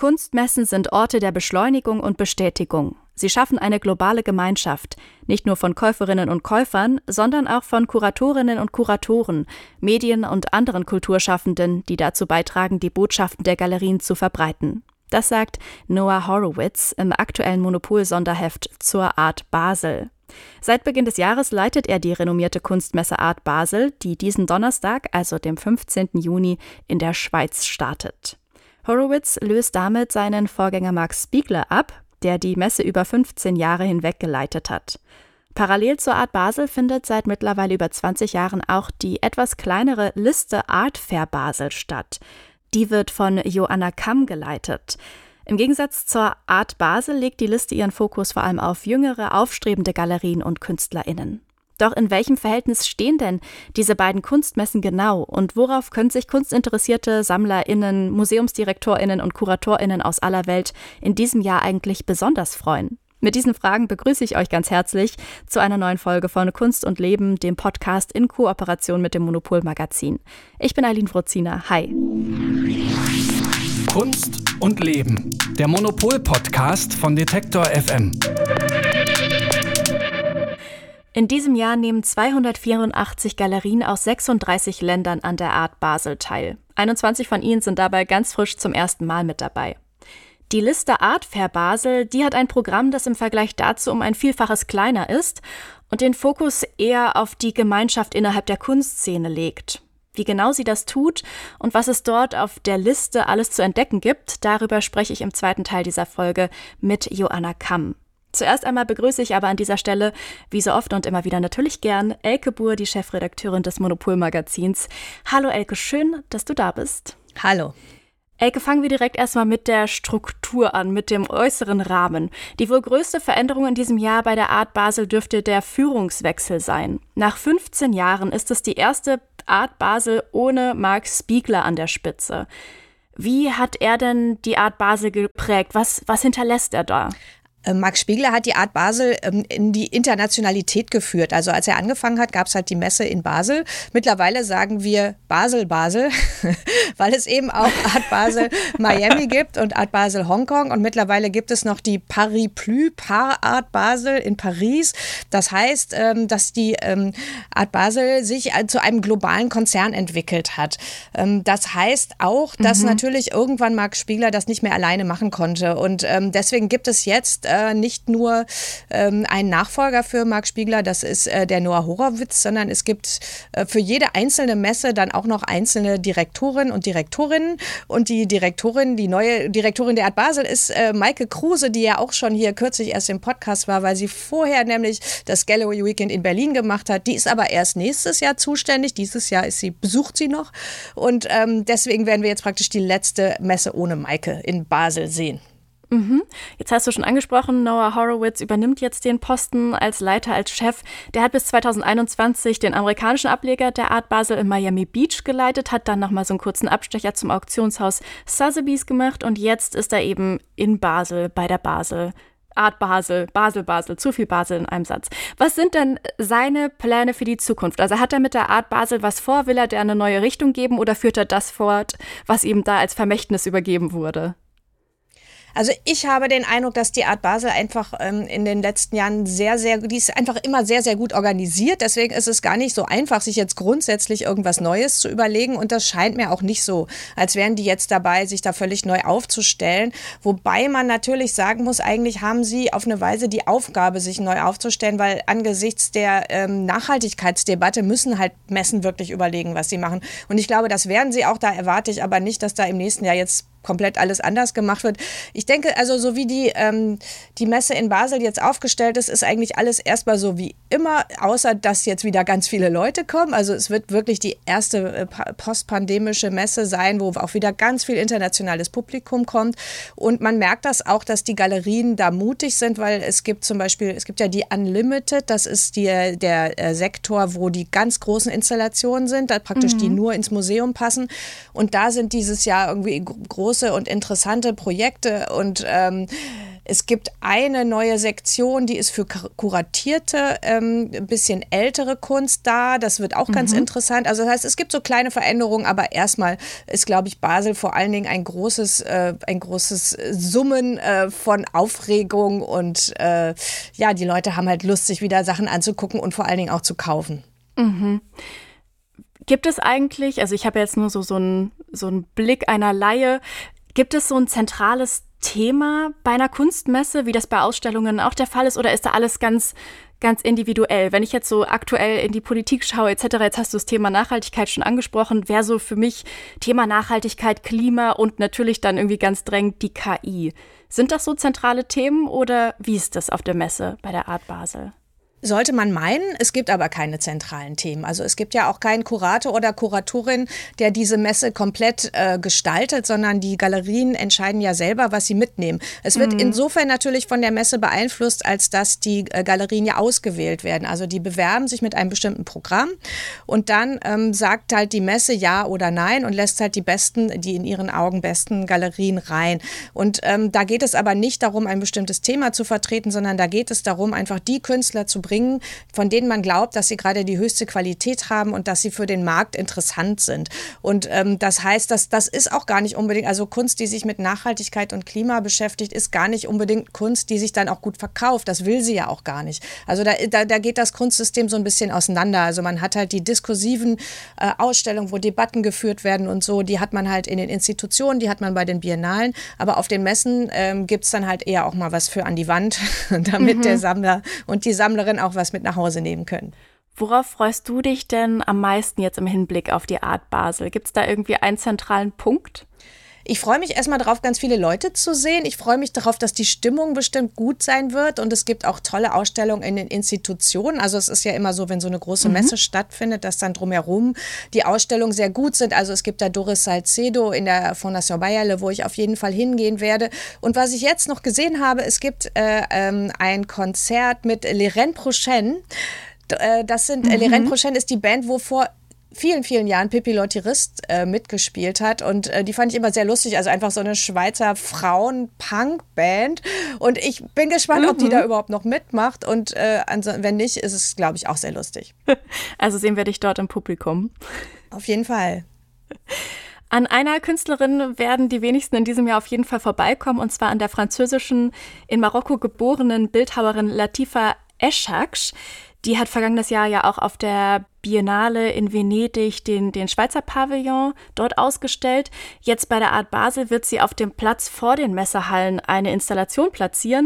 Kunstmessen sind Orte der Beschleunigung und Bestätigung. Sie schaffen eine globale Gemeinschaft, nicht nur von Käuferinnen und Käufern, sondern auch von Kuratorinnen und Kuratoren, Medien und anderen Kulturschaffenden, die dazu beitragen, die Botschaften der Galerien zu verbreiten. Das sagt Noah Horowitz im aktuellen Monopol-Sonderheft zur Art Basel. Seit Beginn des Jahres leitet er die renommierte Kunstmesse Art Basel, die diesen Donnerstag, also dem 15. Juni, in der Schweiz startet. Horowitz löst damit seinen Vorgänger Max Spiegler ab, der die Messe über 15 Jahre hinweg geleitet hat. Parallel zur Art Basel findet seit mittlerweile über 20 Jahren auch die etwas kleinere Liste Art Fair Basel statt. Die wird von Joanna Kamm geleitet. Im Gegensatz zur Art Basel legt die Liste ihren Fokus vor allem auf jüngere, aufstrebende Galerien und KünstlerInnen. Doch in welchem Verhältnis stehen denn diese beiden Kunstmessen genau und worauf können sich kunstinteressierte SammlerInnen, MuseumsdirektorInnen und KuratorInnen aus aller Welt in diesem Jahr eigentlich besonders freuen? Mit diesen Fragen begrüße ich euch ganz herzlich zu einer neuen Folge von Kunst und Leben, dem Podcast in Kooperation mit dem Monopol-Magazin. Ich bin Aline Wrozina. Hi. Kunst und Leben, der Monopol-Podcast von Detektor FM. In diesem Jahr nehmen 284 Galerien aus 36 Ländern an der Art Basel teil. 21 von ihnen sind dabei ganz frisch zum ersten Mal mit dabei. Die Liste Art Fair Basel, die hat ein Programm, das im Vergleich dazu um ein Vielfaches kleiner ist und den Fokus eher auf die Gemeinschaft innerhalb der Kunstszene legt. Wie genau sie das tut und was es dort auf der Liste alles zu entdecken gibt, darüber spreche ich im zweiten Teil dieser Folge mit Joanna Kamm. Zuerst einmal begrüße ich aber an dieser Stelle, wie so oft und immer wieder natürlich gern, Elke Buhr, die Chefredakteurin des Monopol-Magazins. Hallo Elke, schön, dass du da bist. Hallo. Elke, fangen wir direkt erstmal mit der Struktur an, mit dem äußeren Rahmen. Die wohl größte Veränderung in diesem Jahr bei der Art Basel dürfte der Führungswechsel sein. Nach 15 Jahren ist es die erste Art Basel ohne Marc Spiegler an der Spitze. Wie hat er denn die Art Basel geprägt? Was hinterlässt er da? Max Spiegler hat die Art Basel in die Internationalität geführt. Also als er angefangen hat, gab es halt die Messe in Basel. Mittlerweile sagen wir Basel, weil es eben auch Art Basel Miami gibt und Art Basel Hongkong. Und mittlerweile gibt es noch die Paris Plus Par Art Basel in Paris. Das heißt, dass die Art Basel sich zu einem globalen Konzern entwickelt hat. Das heißt auch, dass natürlich irgendwann Max Spiegler das nicht mehr alleine machen konnte. Und deswegen gibt es jetzt nicht nur einen Nachfolger für Marc Spiegler, das ist der Noah Horowitz, sondern es gibt für jede einzelne Messe dann auch noch einzelne Direktorinnen und Direktorinnen. Und die neue Direktorin der Art Basel ist Maike Kruse, die ja auch schon hier kürzlich erst im Podcast war, weil sie vorher nämlich das Gallery Weekend in Berlin gemacht hat. Die ist aber erst nächstes Jahr zuständig. Dieses Jahr besucht sie noch. Und deswegen werden wir jetzt praktisch die letzte Messe ohne Maike in Basel sehen. Jetzt hast du schon angesprochen, Noah Horowitz übernimmt jetzt den Posten als Leiter, als Chef. Der hat bis 2021 den amerikanischen Ableger der Art Basel in Miami Beach geleitet, hat dann nochmal so einen kurzen Abstecher zum Auktionshaus Sotheby's gemacht und jetzt ist er eben in Basel bei der Art Basel, zu viel Basel in einem Satz. Was sind denn seine Pläne für die Zukunft? Also hat er mit der Art Basel was vor? Will er der eine neue Richtung geben oder führt er das fort, was ihm da als Vermächtnis übergeben wurde? Also ich habe den Eindruck, dass die Art Basel einfach in den letzten Jahren die ist einfach immer sehr, sehr gut organisiert. Deswegen ist es gar nicht so einfach, sich jetzt grundsätzlich irgendwas Neues zu überlegen. Und das scheint mir auch nicht so, als wären die jetzt dabei, sich da völlig neu aufzustellen. Wobei man natürlich sagen muss, eigentlich haben sie auf eine Weise die Aufgabe, sich neu aufzustellen, weil angesichts der Nachhaltigkeitsdebatte müssen halt Messen wirklich überlegen, was sie machen. Und ich glaube, das werden sie auch. Da erwarte ich aber nicht, dass da im nächsten Jahr jetzt komplett alles anders gemacht wird. Ich denke, also so wie die Messe in Basel jetzt aufgestellt ist, ist eigentlich alles erstmal so wie immer, außer dass jetzt wieder ganz viele Leute kommen. Also es wird wirklich die erste postpandemische Messe sein, wo auch wieder ganz viel internationales Publikum kommt. Und man merkt das auch, dass die Galerien da mutig sind, weil es gibt ja die Unlimited, das ist der Sektor, wo die ganz großen Installationen sind, da praktisch die nur ins Museum passen. Und da sind dieses Jahr irgendwie große und interessante Projekte und Es gibt eine neue Sektion, die ist für kuratierte, ein bisschen ältere Kunst da. Das wird auch ganz interessant. Also das heißt, es gibt so kleine Veränderungen, aber erstmal ist, glaube ich, Basel vor allen Dingen ein großes Summen von Aufregung und die Leute haben halt Lust, sich wieder Sachen anzugucken und vor allen Dingen auch zu kaufen. Gibt es eigentlich, also ich habe jetzt nur so einen Blick einer Laie, gibt es so ein zentrales Thema bei einer Kunstmesse, wie das bei Ausstellungen auch der Fall ist, oder ist da alles ganz, ganz individuell? Wenn ich jetzt so aktuell in die Politik schaue etc., jetzt hast du das Thema Nachhaltigkeit schon angesprochen, wäre so für mich Thema Nachhaltigkeit, Klima und natürlich dann irgendwie ganz drängend die KI. Sind das so zentrale Themen oder wie ist das auf der Messe bei der Art Basel? Sollte man meinen, es gibt aber keine zentralen Themen. Also es gibt ja auch keinen Kurator oder Kuratorin, der diese Messe komplett gestaltet, sondern die Galerien entscheiden ja selber, was sie mitnehmen. Es wird insofern natürlich von der Messe beeinflusst, als dass die Galerien ja ausgewählt werden. Also die bewerben sich mit einem bestimmten Programm und dann sagt halt die Messe ja oder nein und lässt halt die in ihren Augen besten Galerien rein. Und da geht es aber nicht darum, ein bestimmtes Thema zu vertreten, sondern da geht es darum, einfach die Künstler zu bringen, von denen man glaubt, dass sie gerade die höchste Qualität haben und dass sie für den Markt interessant sind. Und das heißt, das ist auch gar nicht unbedingt, also Kunst, die sich mit Nachhaltigkeit und Klima beschäftigt, ist gar nicht unbedingt Kunst, die sich dann auch gut verkauft. Das will sie ja auch gar nicht. Also da geht das Kunstsystem so ein bisschen auseinander. Also man hat halt die diskursiven Ausstellungen, wo Debatten geführt werden und so, die hat man halt in den Institutionen, die hat man bei den Biennalen, aber auf den Messen gibt es dann halt eher auch mal was für an die Wand, damit der Sammler und die Sammlerin auch was mit nach Hause nehmen können. Worauf freust du dich denn am meisten jetzt im Hinblick auf die Art Basel? Gibt es da irgendwie einen zentralen Punkt? Ich freue mich erstmal darauf, ganz viele Leute zu sehen. Ich freue mich darauf, dass die Stimmung bestimmt gut sein wird. Und es gibt auch tolle Ausstellungen in den Institutionen. Also es ist ja immer so, wenn so eine große Messe stattfindet, dass dann drumherum die Ausstellungen sehr gut sind. Also es gibt da Doris Salcedo in der Fondation Bayerle, wo ich auf jeden Fall hingehen werde. Und was ich jetzt noch gesehen habe, es gibt ein Konzert mit Les Reines Prochaines. Les Reines Prochaines ist die Band, wo vor vielen, vielen Jahren Pippi Lottirist mitgespielt hat und die fand ich immer sehr lustig, also einfach so eine Schweizer Frauen-Punk-Band und ich bin gespannt, ob die da überhaupt noch mitmacht und wenn nicht, ist es, glaube ich, auch sehr lustig. Also sehen wir dich dort im Publikum. Auf jeden Fall. An einer Künstlerin werden die wenigsten in diesem Jahr auf jeden Fall vorbeikommen, und zwar an der französischen, in Marokko geborenen Bildhauerin Latifa Eshaksh. Die hat vergangenes Jahr ja auch auf der Biennale in Venedig den Schweizer Pavillon dort ausgestellt. Jetzt bei der Art Basel wird sie auf dem Platz vor den Messehallen eine Installation platzieren,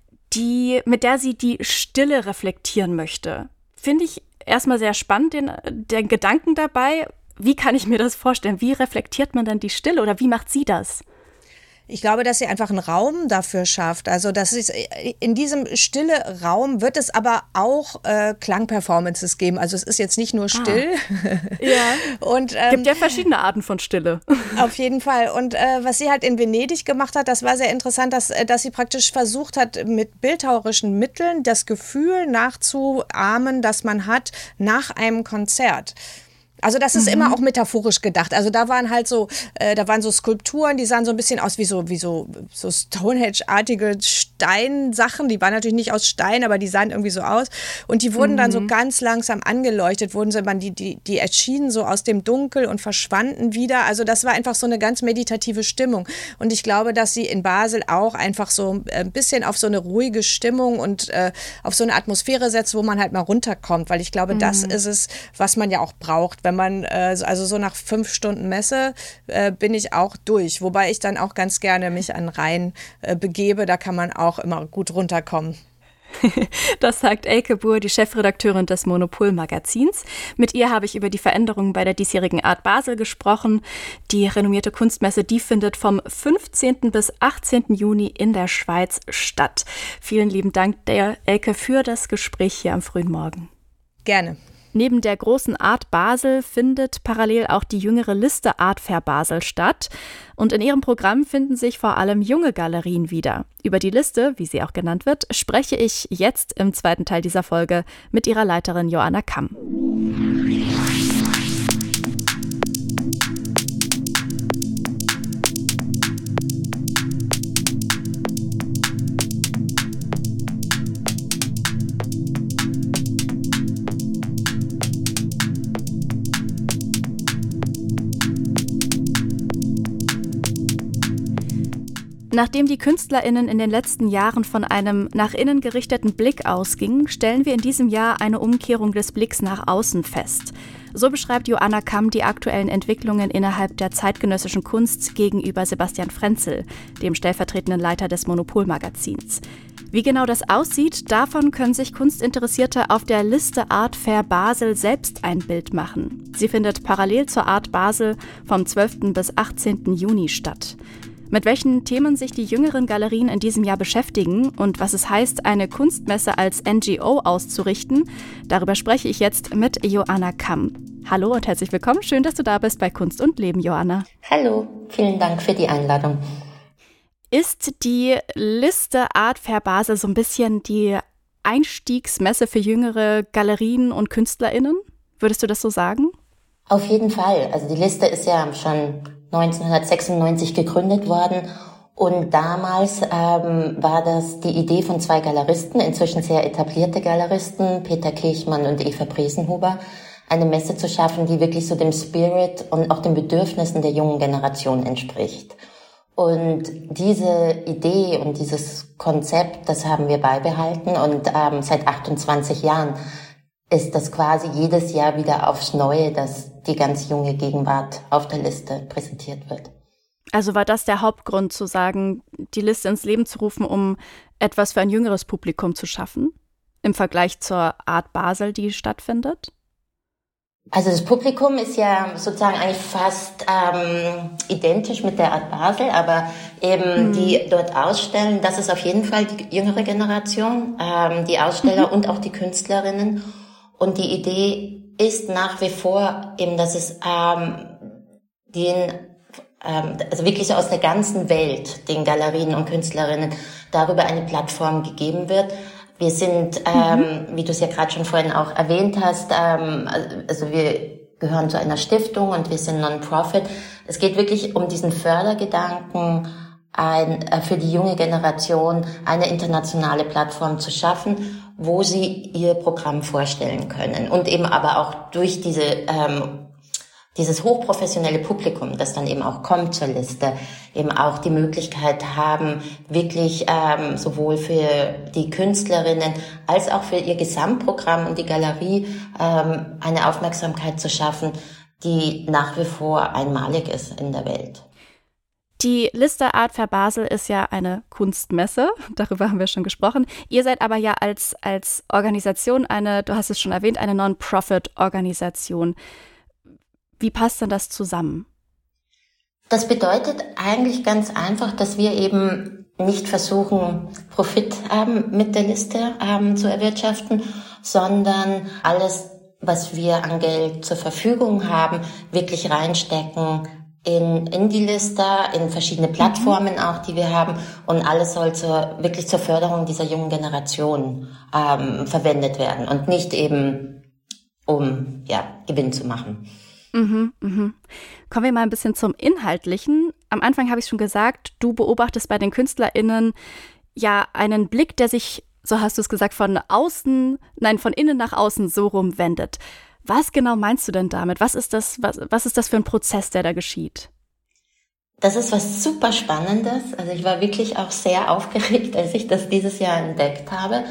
mit der sie die Stille reflektieren möchte. Finde ich erstmal sehr spannend, den Gedanken dabei. Wie kann ich mir das vorstellen? Wie reflektiert man denn die Stille oder wie macht sie das? Ich glaube, dass sie einfach einen Raum dafür schafft. Also das ist, in diesem stille Raum wird es aber auch Klangperformances geben. Also es ist jetzt nicht nur still. Ja. Und, gibt ja verschiedene Arten von Stille. Auf jeden Fall. Und was sie halt in Venedig gemacht hat, das war sehr interessant, dass sie praktisch versucht hat, mit bildhauerischen Mitteln das Gefühl nachzuahmen, das man hat nach einem Konzert. Also das ist immer auch metaphorisch gedacht. Also da waren halt so, Skulpturen, die sahen so ein bisschen aus wie so Stonehenge-artige Steinsachen. Die waren natürlich nicht aus Stein, aber die sahen irgendwie so aus. Und die wurden dann so ganz langsam angeleuchtet, die erschienen so aus dem Dunkel und verschwanden wieder. Also das war einfach so eine ganz meditative Stimmung. Und ich glaube, dass sie in Basel auch einfach so ein bisschen auf so eine ruhige Stimmung und auf so eine Atmosphäre setzt, wo man halt mal runterkommt. Weil ich glaube, das ist es, was man ja auch braucht. Wenn man, also so nach 5 Stunden Messe bin ich auch durch. Wobei ich dann auch ganz gerne mich an Rhein begebe. Da kann man auch immer gut runterkommen. Das sagt Elke Buhr, die Chefredakteurin des Monopol-Magazins. Mit ihr habe ich über die Veränderungen bei der diesjährigen Art Basel gesprochen. Die renommierte Kunstmesse, die findet vom 15. bis 18. Juni in der Schweiz statt. Vielen lieben Dank, der Elke, für das Gespräch hier am frühen Morgen. Gerne. Neben der großen Art Basel findet parallel auch die jüngere Liste Art Fair Basel statt. Und in ihrem Programm finden sich vor allem junge Galerien wieder. Über die Liste, wie sie auch genannt wird, spreche ich jetzt im zweiten Teil dieser Folge mit ihrer Leiterin Joanna Kamm. Nachdem die KünstlerInnen in den letzten Jahren von einem nach innen gerichteten Blick ausgingen, stellen wir in diesem Jahr eine Umkehrung des Blicks nach außen fest. So beschreibt Joanna Kamm die aktuellen Entwicklungen innerhalb der zeitgenössischen Kunst gegenüber Sebastian Frenzel, dem stellvertretenden Leiter des Monopol-Magazins. Wie genau das aussieht, davon können sich Kunstinteressierte auf der Liste Art Fair Basel selbst ein Bild machen. Sie findet parallel zur Art Basel vom 12. bis 18. Juni statt. Mit welchen Themen sich die jüngeren Galerien in diesem Jahr beschäftigen und was es heißt, eine Kunstmesse als NGO auszurichten, darüber spreche ich jetzt mit Joanna Kamm. Hallo und herzlich willkommen, schön, dass du da bist bei Kunst und Leben, Joanna. Hallo, vielen Dank für die Einladung. Ist die Liste Art Fair Basel so ein bisschen die Einstiegsmesse für jüngere Galerien und KünstlerInnen? Würdest du das so sagen? Auf jeden Fall. Also die Liste ist ja schon 1996 gegründet worden und damals war das die Idee von zwei Galeristen, inzwischen sehr etablierte Galeristen, Peter Kirchmann und Eva Bresenhuber, eine Messe zu schaffen, die wirklich so dem Spirit und auch den Bedürfnissen der jungen Generation entspricht. Und diese Idee und dieses Konzept, das haben wir beibehalten und seit 28 Jahren ist das quasi jedes Jahr wieder aufs Neue, dass die ganz junge Gegenwart auf der Liste präsentiert wird. Also war das der Hauptgrund, zu sagen, die Liste ins Leben zu rufen, um etwas für ein jüngeres Publikum zu schaffen, im Vergleich zur Art Basel, die stattfindet? Also das Publikum ist ja sozusagen eigentlich fast identisch mit der Art Basel, aber eben die dort ausstellen, das ist auf jeden Fall die jüngere Generation, die Aussteller und auch die Künstlerinnen. Und die Idee ist nach wie vor eben, dass es also wirklich so aus der ganzen Welt den Galerien und Künstlerinnen darüber eine Plattform gegeben wird. Wir sind, wie du es ja gerade schon vorhin auch erwähnt hast, also wir gehören zu einer Stiftung und wir sind Non-Profit. Es geht wirklich um diesen Fördergedanken, für die junge Generation eine internationale Plattform zu schaffen, wo sie ihr Programm vorstellen können und eben aber auch durch dieses hochprofessionelle Publikum, das dann eben auch kommt zur Liste, eben auch die Möglichkeit haben, wirklich sowohl für die Künstlerinnen als auch für ihr Gesamtprogramm und die Galerie eine Aufmerksamkeit zu schaffen, die nach wie vor einmalig ist in der Welt. Die Liste Art Fair Basel ist ja eine Kunstmesse, darüber haben wir schon gesprochen. Ihr seid aber ja als Organisation du hast es schon erwähnt, eine Non-Profit-Organisation. Wie passt denn das zusammen? Das bedeutet eigentlich ganz einfach, dass wir eben nicht versuchen, Profit mit der Liste zu erwirtschaften, sondern alles, was wir an Geld zur Verfügung haben, wirklich reinstecken in die Liste, in verschiedene Plattformen auch, die wir haben, und alles soll wirklich zur Förderung dieser jungen Generation verwendet werden und nicht eben um Gewinn zu machen. Kommen wir mal ein bisschen zum Inhaltlichen. Am Anfang habe ich schon gesagt, du beobachtest bei den KünstlerInnen ja einen Blick, der sich, so hast du es gesagt, von innen nach außen so rumwendet. Was genau meinst du denn damit? Was ist das für ein Prozess, der da geschieht? Das ist was super Spannendes. Also ich war wirklich auch sehr aufgeregt, als ich das dieses Jahr entdeckt habe.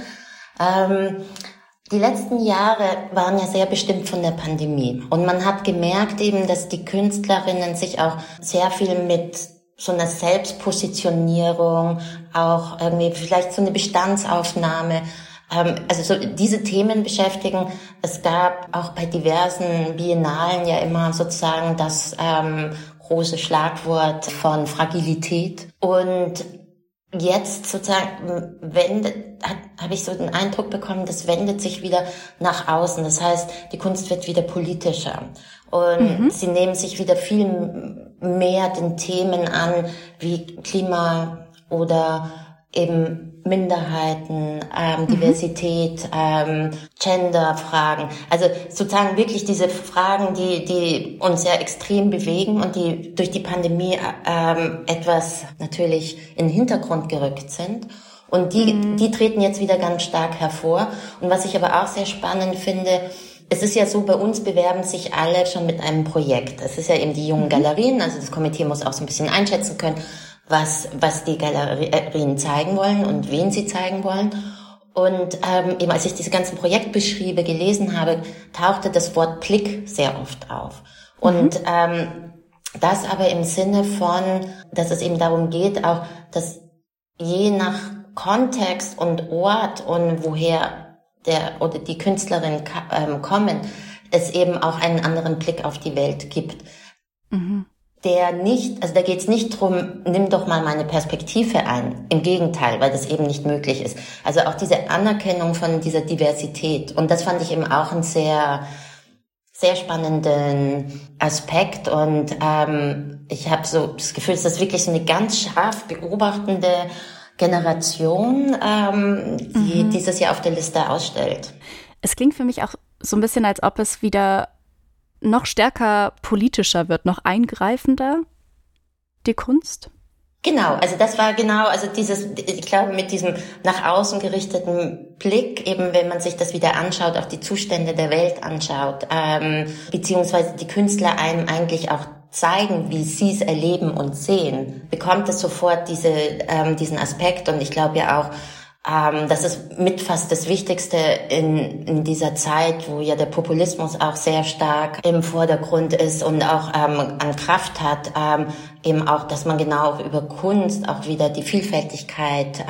Die letzten Jahre waren ja sehr bestimmt von der Pandemie. Und man hat gemerkt eben, dass die Künstlerinnen sich auch sehr viel mit so einer Selbstpositionierung, auch irgendwie vielleicht so eine Bestandsaufnahme, also so diese Themen beschäftigen. Es gab auch bei diversen Biennalen ja immer sozusagen das große Schlagwort von Fragilität. Und jetzt sozusagen habe ich so den Eindruck bekommen, das wendet sich wieder nach außen. Das heißt, die Kunst wird wieder politischer. Und sie nehmen sich wieder viel mehr den Themen an, wie Klima oder eben Minderheiten, Diversität, Gender-Fragen. Also sozusagen wirklich diese Fragen, die uns ja extrem bewegen und die durch die Pandemie etwas natürlich in den Hintergrund gerückt sind. Und die treten jetzt wieder ganz stark hervor. Und was ich aber auch sehr spannend finde, es ist ja so, bei uns bewerben sich alle schon mit einem Projekt. Es ist ja eben die jungen Galerien, also das Komitee muss auch so ein bisschen einschätzen können, was die Galerien zeigen wollen und wen sie zeigen wollen. Und eben als ich diese ganzen Projektbeschriebe gelesen habe, tauchte das Wort Blick sehr oft auf. Und das aber im Sinne von, dass es eben darum geht, auch, dass je nach Kontext und Ort und woher der oder die Künstlerin kommen, es eben auch einen anderen Blick auf die Welt gibt. Der nicht, also da geht es nicht drum, nimm doch mal meine Perspektive ein. Im Gegenteil, weil das eben nicht möglich ist. Also auch diese Anerkennung von dieser Diversität. Und das fand ich eben auch einen sehr, sehr spannenden Aspekt. Und ich habe so das Gefühl, dass das wirklich so eine ganz scharf beobachtende Generation, die dieses Jahr auf der Liste ausstellt. Es klingt für mich auch so ein bisschen, als ob es wieder noch stärker politischer wird, noch eingreifender, die Kunst? Genau, also das war genau, also ich glaube, mit diesem nach außen gerichteten Blick, eben wenn man sich das wieder anschaut, auch die Zustände der Welt anschaut, beziehungsweise die Künstler einem eigentlich auch zeigen, wie sie es erleben und sehen, bekommt es sofort diesen Aspekt. Und ich glaube ja auch, das ist mit fast das Wichtigste in dieser Zeit, wo ja der Populismus auch sehr stark im Vordergrund ist und auch an Kraft hat, eben auch, dass man genau auch über Kunst auch wieder die Vielfältigkeit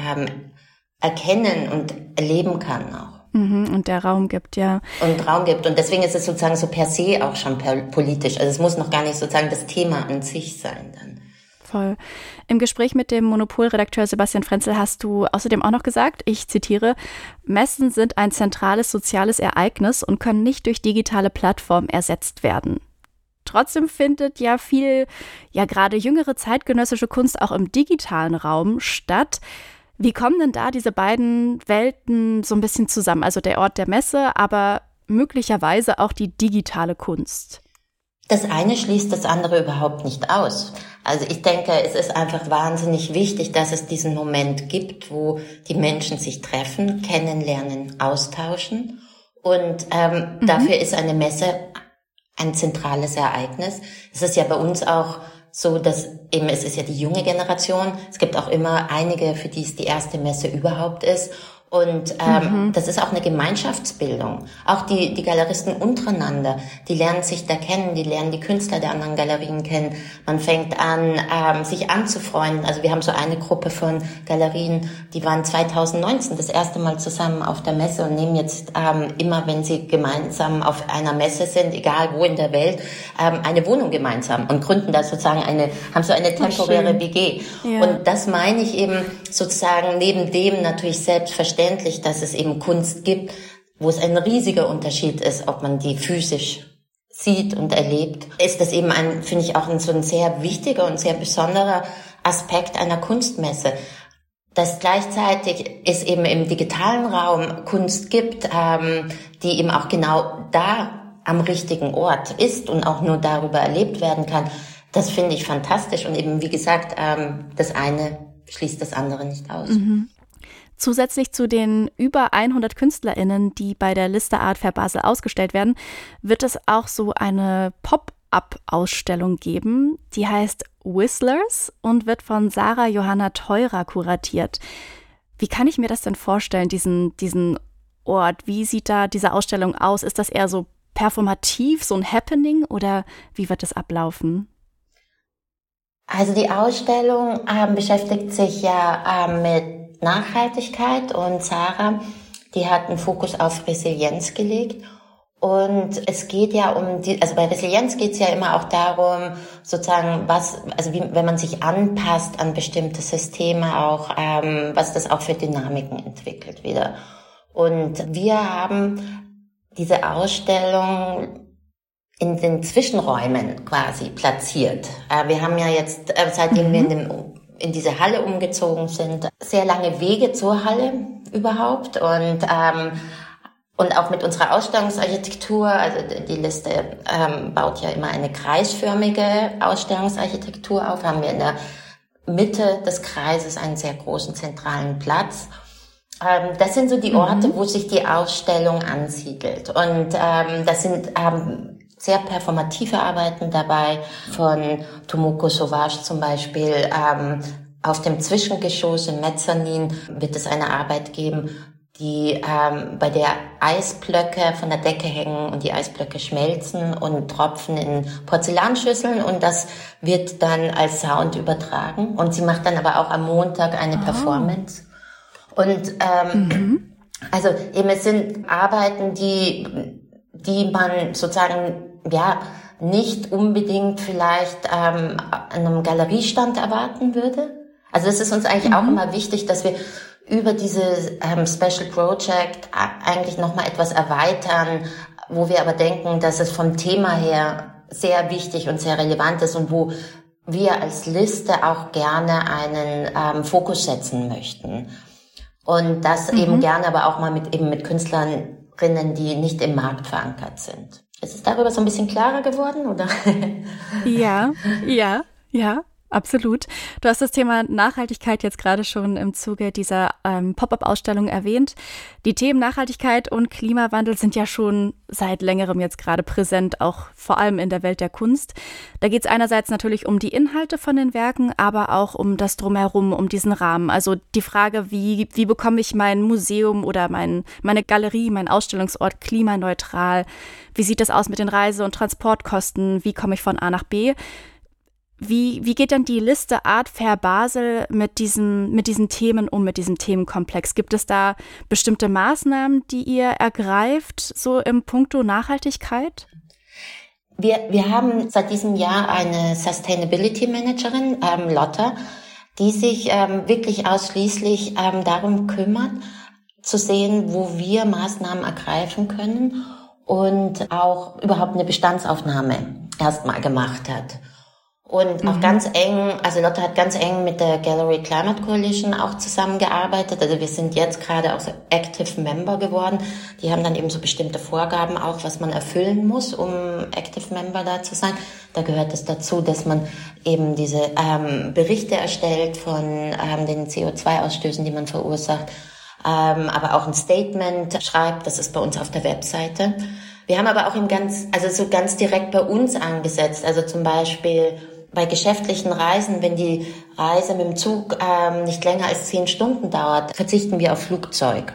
erkennen und erleben kann auch. Und der Raum gibt, ja. Und Raum gibt. Und deswegen ist es sozusagen so per se auch schon politisch. Also es muss noch gar nicht sozusagen das Thema an sich sein dann. Voll. Im Gespräch mit dem Monopol-Redakteur Sebastian Frenzel hast du außerdem auch noch gesagt, ich zitiere, Messen sind ein zentrales soziales Ereignis und können nicht durch digitale Plattformen ersetzt werden. Trotzdem findet ja viel, ja gerade jüngere zeitgenössische Kunst auch im digitalen Raum statt. Wie kommen denn da diese beiden Welten so ein bisschen zusammen? Also der Ort der Messe, aber möglicherweise auch die digitale Kunst. Das eine schließt das andere überhaupt nicht aus. Also ich denke, es ist einfach wahnsinnig wichtig, dass es diesen Moment gibt, wo die Menschen sich treffen, kennenlernen, austauschen. Und dafür ist eine Messe ein zentrales Ereignis. Es ist ja bei uns auch so, dass eben, es ist ja die junge Generation. Es gibt auch immer einige, für die es die erste Messe überhaupt ist. Und das ist auch eine Gemeinschaftsbildung. Auch die Galeristen untereinander, die lernen sich da kennen, die lernen die Künstler der anderen Galerien kennen. Man fängt an, sich anzufreunden. Also wir haben so eine Gruppe von Galerien, die waren 2019 das erste Mal zusammen auf der Messe und nehmen jetzt immer, wenn sie gemeinsam auf einer Messe sind, egal wo in der Welt, eine Wohnung gemeinsam und gründen da sozusagen haben so eine temporäre WG. Ja. Und das meine ich eben sozusagen neben dem natürlich selbstverständlich, dass es eben Kunst gibt, wo es ein riesiger Unterschied ist, ob man die physisch sieht und erlebt, ist das eben finde ich auch so ein sehr wichtiger und sehr besonderer Aspekt einer Kunstmesse. Dass gleichzeitig es eben im digitalen Raum Kunst gibt, die eben auch genau da am richtigen Ort ist und auch nur darüber erlebt werden kann, das finde ich fantastisch. Und eben, wie gesagt, das eine schließt das andere nicht aus. Zusätzlich zu den über 100 KünstlerInnen, die bei der Liste Art Fair Basel ausgestellt werden, wird es auch so eine Pop-up-Ausstellung geben, die heißt Whistlers und wird von Sarah Johanna Theurer kuratiert. Wie kann ich mir das denn vorstellen, diesen Ort? Wie sieht da diese Ausstellung aus? Ist das eher so performativ, so ein Happening oder wie wird das ablaufen? Also die Ausstellung beschäftigt sich ja mit Nachhaltigkeit und Sarah, die hat einen Fokus auf Resilienz gelegt. Und es geht ja also bei Resilienz geht es ja immer auch darum, sozusagen wenn man sich anpasst an bestimmte Systeme auch, was das auch für Dynamiken entwickelt wieder. Und wir haben diese Ausstellung in den Zwischenräumen quasi platziert. Wir haben ja jetzt, seitdem wir in diese Halle umgezogen sind, sehr lange Wege zur Halle überhaupt und auch mit unserer Ausstellungsarchitektur, also die Liste baut ja immer eine kreisförmige Ausstellungsarchitektur auf, haben wir in der Mitte des Kreises einen sehr großen zentralen Platz. Das sind so die Orte, wo sich die Ausstellung ansiedelt und das sind sehr performative Arbeiten dabei, von Tomoko Sauvage zum Beispiel, auf dem Zwischengeschoss im Mezzanin wird es eine Arbeit geben, die bei der Eisblöcke von der Decke hängen und die Eisblöcke schmelzen und tropfen in Porzellanschüsseln und das wird dann als Sound übertragen. Und sie macht dann aber auch am Montag eine Performance. Und also eben es sind Arbeiten, die man sozusagen nicht unbedingt vielleicht an einem Galeriestand erwarten würde. Also es ist uns eigentlich auch immer wichtig, dass wir über dieses Special Project eigentlich nochmal etwas erweitern, wo wir aber denken, dass es vom Thema her sehr wichtig und sehr relevant ist und wo wir als Liste auch gerne einen Fokus setzen möchten. Und das eben gerne aber auch mal mit Künstlerinnen, die nicht im Markt verankert sind. Ist es darüber so ein bisschen klarer geworden, oder? Ja, absolut. Du hast das Thema Nachhaltigkeit jetzt gerade schon im Zuge dieser Pop-up-Ausstellung erwähnt. Die Themen Nachhaltigkeit und Klimawandel sind ja schon seit längerem jetzt gerade präsent, auch vor allem in der Welt der Kunst. Da geht es einerseits natürlich um die Inhalte von den Werken, aber auch um das Drumherum, um diesen Rahmen. Also die Frage, wie bekomme ich mein Museum oder meine Galerie, mein Ausstellungsort klimaneutral? Wie sieht das aus mit den Reise- und Transportkosten? Wie komme ich von A nach B? Wie geht denn die Liste Art Fair Basel mit diesen Themen um, mit diesem Themenkomplex? Gibt es da bestimmte Maßnahmen, die ihr ergreift, so im Puncto Nachhaltigkeit? Wir haben seit diesem Jahr eine Sustainability Managerin, Lotta, die sich wirklich ausschließlich darum kümmert, zu sehen, wo wir Maßnahmen ergreifen können und auch überhaupt eine Bestandsaufnahme erstmal gemacht hat. Und auch ganz eng, also Lotte hat ganz eng mit der Gallery Climate Coalition auch zusammengearbeitet. Also wir sind jetzt gerade auch so Active Member geworden. Die haben dann eben so bestimmte Vorgaben auch, was man erfüllen muss, um Active Member da zu sein. Da gehört es dazu, dass man eben diese Berichte erstellt von den CO2-Ausstößen, die man verursacht, aber auch ein Statement schreibt. Das ist bei uns auf der Webseite. Wir haben aber auch ganz direkt bei uns angesetzt. Also zum Beispiel bei geschäftlichen Reisen, wenn die Reise mit dem Zug nicht länger als 10 Stunden dauert, verzichten wir auf Flugzeug.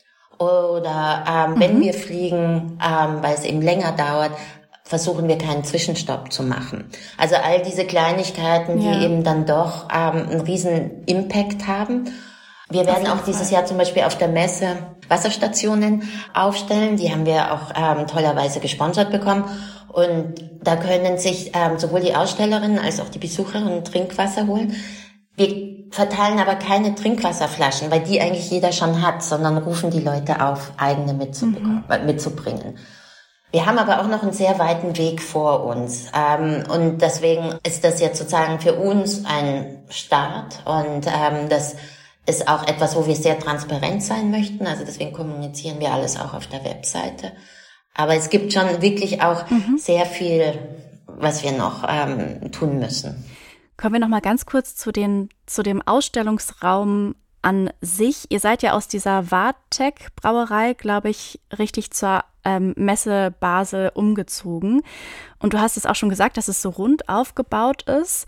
Oder wenn wir fliegen, weil es eben länger dauert, versuchen wir keinen Zwischenstopp zu machen. Also all diese Kleinigkeiten, die eben dann doch einen riesen Impact haben. Wir werden auch dieses Jahr zum Beispiel auf der Messe Wasserstationen aufstellen. Die haben wir auch tollerweise gesponsert bekommen. Und da können sich sowohl die Ausstellerinnen als auch die Besucherinnen Trinkwasser holen. Wir verteilen aber keine Trinkwasserflaschen, weil die eigentlich jeder schon hat, sondern rufen die Leute auf, eigene mitzubringen. Wir haben aber auch noch einen sehr weiten Weg vor uns. Und deswegen ist das jetzt sozusagen für uns ein Start. Und das ist auch etwas, wo wir sehr transparent sein möchten. Also deswegen kommunizieren wir alles auch auf der Webseite. Aber es gibt schon wirklich auch sehr viel, was wir noch tun müssen. Kommen wir noch mal ganz kurz zu dem Ausstellungsraum an sich. Ihr seid ja aus dieser Wartec-Brauerei, glaube ich, richtig zur Messe Basel umgezogen. Und du hast es auch schon gesagt, dass es so rund aufgebaut ist.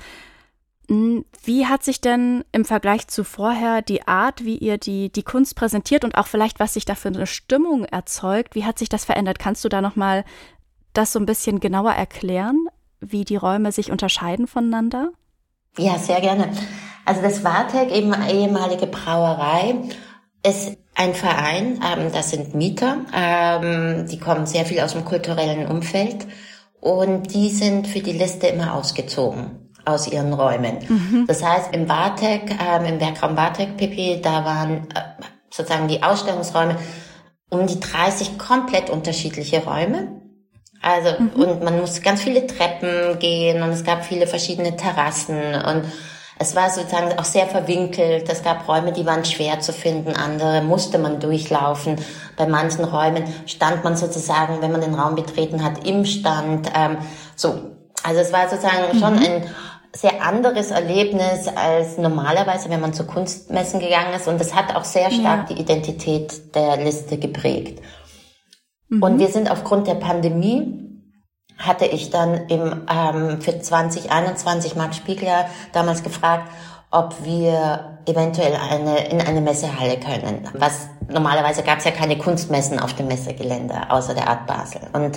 Wie hat sich denn im Vergleich zu vorher die Art, wie ihr die Kunst präsentiert und auch vielleicht, was sich da für eine Stimmung erzeugt, wie hat sich das verändert? Kannst du da nochmal das so ein bisschen genauer erklären, wie die Räume sich unterscheiden voneinander? Ja, sehr gerne. Also das Wartec, eben eine ehemalige Brauerei, ist ein Verein, das sind Mieter, die kommen sehr viel aus dem kulturellen Umfeld und die sind für die Liste immer ausgezogen aus ihren Räumen. Das heißt, im Wartec, im Werkraum Wartec PP, da waren sozusagen die Ausstellungsräume um die 30 komplett unterschiedliche Räume. Also, und man musste ganz viele Treppen gehen und es gab viele verschiedene Terrassen und es war sozusagen auch sehr verwinkelt. Es gab Räume, die waren schwer zu finden, andere musste man durchlaufen. Bei manchen Räumen stand man sozusagen, wenn man den Raum betreten hat, im Stand. Also es war sozusagen schon ein sehr anderes Erlebnis als normalerweise, wenn man zu Kunstmessen gegangen ist. Und das hat auch sehr stark die Identität der Liste geprägt. Und wir sind aufgrund der Pandemie, hatte ich dann für 2021 Marc Spiegler damals gefragt, ob wir eventuell in eine Messehalle können. Was normalerweise gab es ja keine Kunstmessen auf dem Messegelände, außer der Art Basel. Und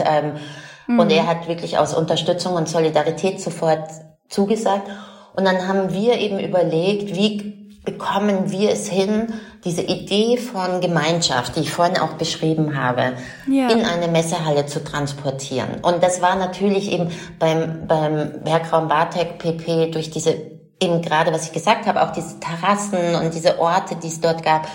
er hat wirklich aus Unterstützung und Solidarität sofort zugesagt. Und dann haben wir eben überlegt, wie bekommen wir es hin, diese Idee von Gemeinschaft, die ich vorhin auch beschrieben habe, in eine Messehalle zu transportieren. Und das war natürlich eben beim Werkraum Bartek PP durch diese, eben gerade was ich gesagt habe, auch diese Terrassen und diese Orte, die es dort gab,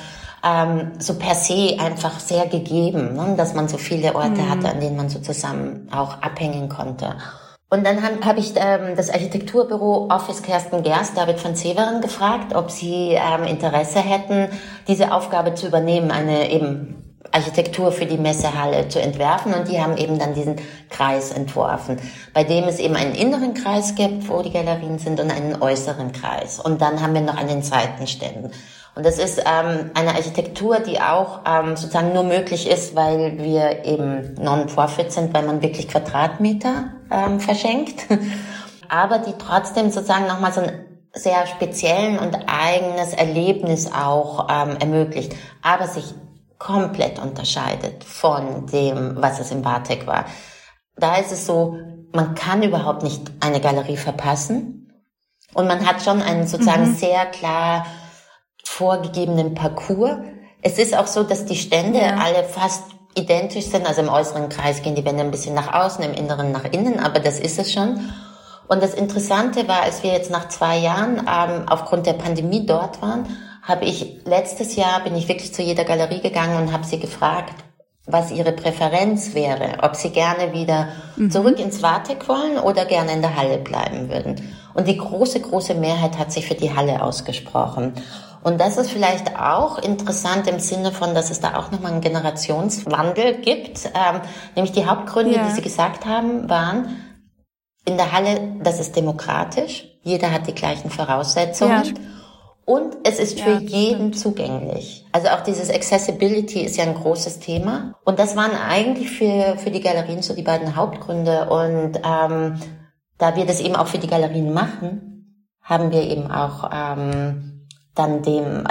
so per se einfach sehr gegeben, ne? Dass man so viele Orte hatte, an denen man so zusammen auch abhängen konnte. Und dann habe ich das Architekturbüro Office Kersten Gerst, David van Severen, gefragt, ob sie Interesse hätten, diese Aufgabe zu übernehmen, eine eben Architektur für die Messehalle zu entwerfen. Und die haben eben dann diesen Kreis entworfen, bei dem es eben einen inneren Kreis gibt, wo die Galerien sind, und einen äußeren Kreis. Und dann haben wir noch an den Seitenständen. Und das ist eine Architektur, die auch sozusagen nur möglich ist, weil wir eben Non-Profit sind, weil man wirklich Quadratmeter verschenkt, aber die trotzdem sozusagen nochmal so einen sehr speziellen und eigenes Erlebnis auch ermöglicht, aber sich komplett unterscheidet von dem, was es im Bartek war. Da ist es so, man kann überhaupt nicht eine Galerie verpassen und man hat schon einen sozusagen sehr klar vorgegebenen Parcours. Es ist auch so, dass die Stände alle fast identisch sind. Also im äußeren Kreis gehen die Wände ein bisschen nach außen, im inneren nach innen, aber das ist es schon. Und das Interessante war, als wir jetzt nach 2 Jahren aufgrund der Pandemie dort waren, letztes Jahr bin ich wirklich zu jeder Galerie gegangen und habe sie gefragt, was ihre Präferenz wäre, ob sie gerne wieder zurück ins Bartek wollen oder gerne in der Halle bleiben würden. Und die große Mehrheit hat sich für die Halle ausgesprochen. Und das ist vielleicht auch interessant im Sinne von, dass es da auch nochmal einen Generationswandel gibt. Nämlich die Hauptgründe, die Sie gesagt haben, waren in der Halle, das ist demokratisch. Jeder hat die gleichen Voraussetzungen. Ja. Und es ist für jeden zugänglich. Also auch dieses Accessibility ist ja ein großes Thema. Und das waren eigentlich für die Galerien so die beiden Hauptgründe. Und da wir das eben auch für die Galerien machen, haben wir eben auch haben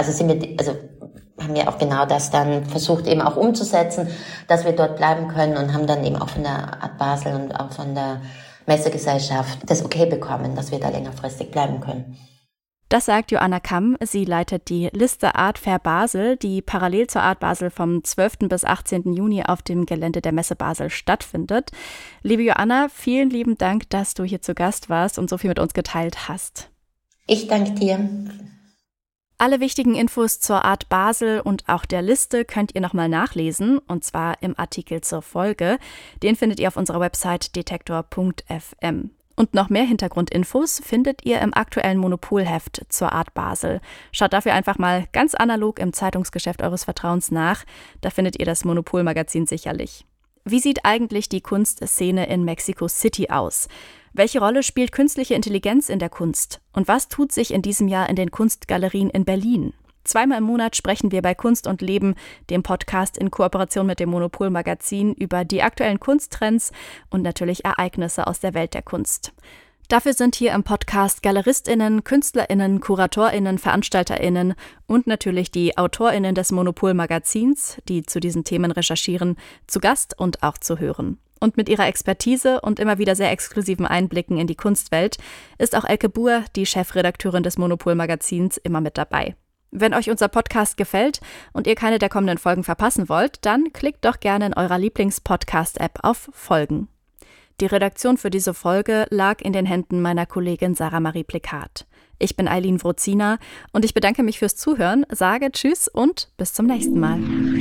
wir auch genau das dann versucht eben auch umzusetzen, dass wir dort bleiben können, und haben dann eben auch von der Art Basel und auch von der Messegesellschaft das Okay bekommen, dass wir da längerfristig bleiben können. Das sagt Joanna Kamm. Sie leitet die Liste Art Fair Basel, die parallel zur Art Basel vom 12. bis 18. Juni auf dem Gelände der Messe Basel stattfindet. Liebe Joanna, vielen lieben Dank, dass du hier zu Gast warst und so viel mit uns geteilt hast. Ich danke dir. Alle wichtigen Infos zur Art Basel und auch der Liste könnt ihr nochmal nachlesen, und zwar im Artikel zur Folge. Den findet ihr auf unserer Website detektor.fm. Und noch mehr Hintergrundinfos findet ihr im aktuellen Monopolheft zur Art Basel. Schaut dafür einfach mal ganz analog im Zeitungsgeschäft eures Vertrauens nach. Da findet ihr das Monopol-Magazin sicherlich. Wie sieht eigentlich die Kunstszene in Mexico City aus? Welche Rolle spielt künstliche Intelligenz in der Kunst? Und was tut sich in diesem Jahr in den Kunstgalerien in Berlin? 2-mal im Monat sprechen wir bei Kunst und Leben, dem Podcast in Kooperation mit dem Monopol-Magazin, über die aktuellen Kunsttrends und natürlich Ereignisse aus der Welt der Kunst. Dafür sind hier im Podcast GaleristInnen, KünstlerInnen, KuratorInnen, VeranstalterInnen und natürlich die AutorInnen des Monopol-Magazins, die zu diesen Themen recherchieren, zu Gast und auch zu hören. Und mit ihrer Expertise und immer wieder sehr exklusiven Einblicken in die Kunstwelt ist auch Elke Buhr, die Chefredakteurin des Monopol-Magazins, immer mit dabei. Wenn euch unser Podcast gefällt und ihr keine der kommenden Folgen verpassen wollt, dann klickt doch gerne in eurer Lieblings-Podcast-App auf Folgen. Die Redaktion für diese Folge lag in den Händen meiner Kollegin Sarah Marie Plikat. Ich bin Eileen Wrozina und ich bedanke mich fürs Zuhören, sage Tschüss und bis zum nächsten Mal.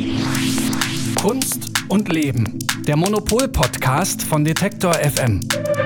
Kunst und Leben, der Monopol-Podcast von Detektor FM.